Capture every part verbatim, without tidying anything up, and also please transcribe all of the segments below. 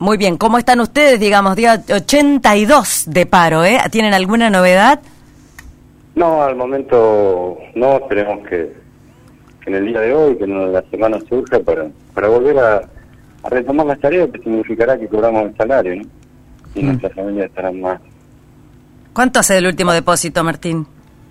Muy bien, ¿cómo están ustedes? Digamos, día ochenta y dos de paro, ¿eh? ¿Tienen alguna novedad? No, al momento no, esperemos que, que en el día de hoy, que en la semana surja para, para volver a, a retomar las tareas, que significará que cobramos el salario, ¿no? Y mm. nuestras familias estarán más. ¿Cuánto hace del último depósito, Martín?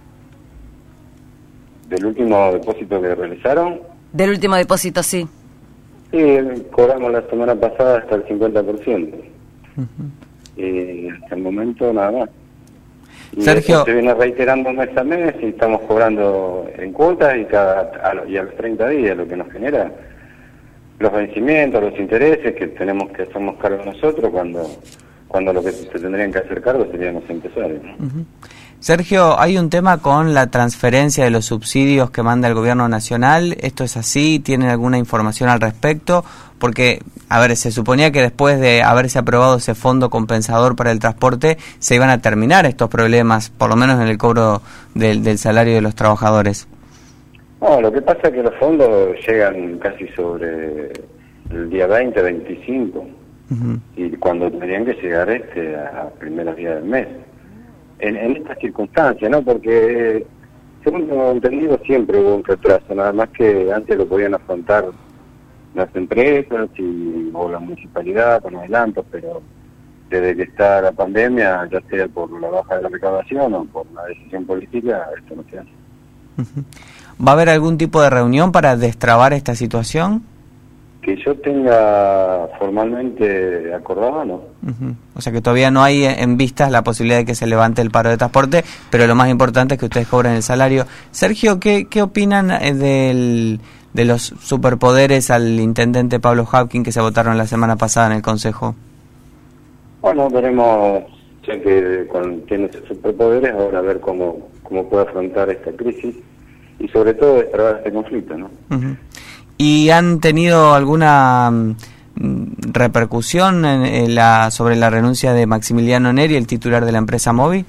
¿Del último depósito que realizaron? Del último depósito, sí. Sí, cobramos la semana pasada hasta el cincuenta por ciento. Uh-huh. Y hasta el momento nada más. Y Sergio, se viene reiterando mes a mes y estamos cobrando en cuotas y cada a los, y a los treinta días, lo que nos genera los vencimientos, los intereses que tenemos que hacernos cargo nosotros cuando cuando lo que se tendrían que hacer cargo serían los empresarios, ¿no? Uh-huh. Sergio, hay un tema con la transferencia de los subsidios que manda el gobierno nacional. ¿Esto es así? ¿Tienen alguna información al respecto? Porque, a ver, se suponía que después de haberse aprobado ese fondo compensador para el transporte, se iban a terminar estos problemas, por lo menos en el cobro del, del salario de los trabajadores. No, lo que pasa es que los fondos llegan casi sobre el día veinte, veinticinco, uh-huh. y cuando tendrían que llegar este a primeros días del mes. En, en estas circunstancias, ¿no? Porque, según lo entendido, siempre hubo un retraso, nada más que antes lo podían afrontar las empresas y, o la municipalidad con adelantos, pero desde que está la pandemia, ya sea por la baja de la recaudación o por la decisión política, esto no se hace. Uh-huh. ¿Va a haber algún tipo de reunión para destrabar esta situación? Que yo tenga formalmente acordado, ¿no? Uh-huh. O sea que todavía no hay en vistas la posibilidad de que se levante el paro de transporte, pero lo más importante es que ustedes cobren el salario. Sergio, ¿qué, qué opinan del, de los superpoderes al intendente Pablo Hapkin que se votaron la semana pasada en el Consejo? Bueno, veremos, ya que con, tiene sus superpoderes, ahora a ver cómo, cómo puede afrontar esta crisis y sobre todo destrabar este conflicto, ¿no? Uh-huh. ¿Y han tenido alguna mm, repercusión en, en la, sobre la renuncia de Maximiliano Neri, el titular de la empresa Movi?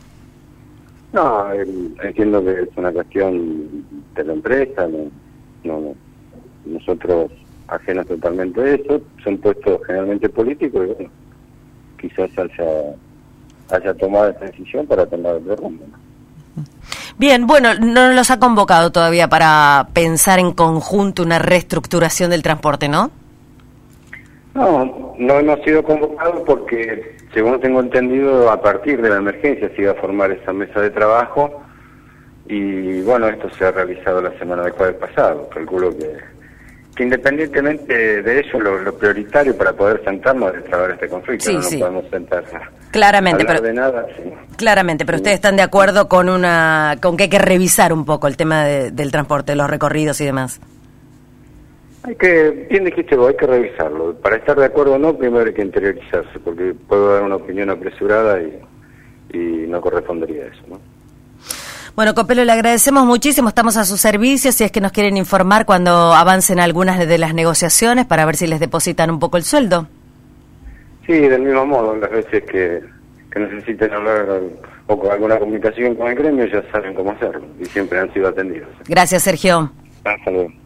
No, eh, entiendo que es una cuestión de la empresa, no, no, nosotros ajenos totalmente de eso, son puestos generalmente políticos y bueno, quizás haya, haya tomado esa decisión para tomar otro rumbo, ¿no? Bien, bueno, no los ha convocado todavía para pensar en conjunto una reestructuración del transporte, ¿no? No, no hemos sido convocados porque, según tengo entendido, a partir de la emergencia se iba a formar esa mesa de trabajo y, bueno, esto se ha realizado la semana de jueves pasado. Calculo que, que independientemente de eso, lo, lo prioritario para poder sentarnos es destrabar este conflicto. Sí, no, no sí. podemos sentarnos. Claramente, pero de nada, sí. Claramente, pero ustedes están de acuerdo con una con que hay que revisar un poco el tema de, del transporte, los recorridos y demás. Hay que, bien dijiste vos, hay que revisarlo. Para estar de acuerdo o no, primero hay que interiorizarse, porque puedo dar una opinión apresurada y, y no correspondería a eso, ¿no? Bueno, Copelo, le agradecemos muchísimo, estamos a su servicio, si es que nos quieren informar cuando avancen algunas de las negociaciones para ver si les depositan un poco el sueldo. Sí, del mismo modo, las veces que, que necesiten hablar o con alguna comunicación con el gremio ya saben cómo hacerlo y siempre han sido atendidos. Gracias, Sergio. Hasta luego.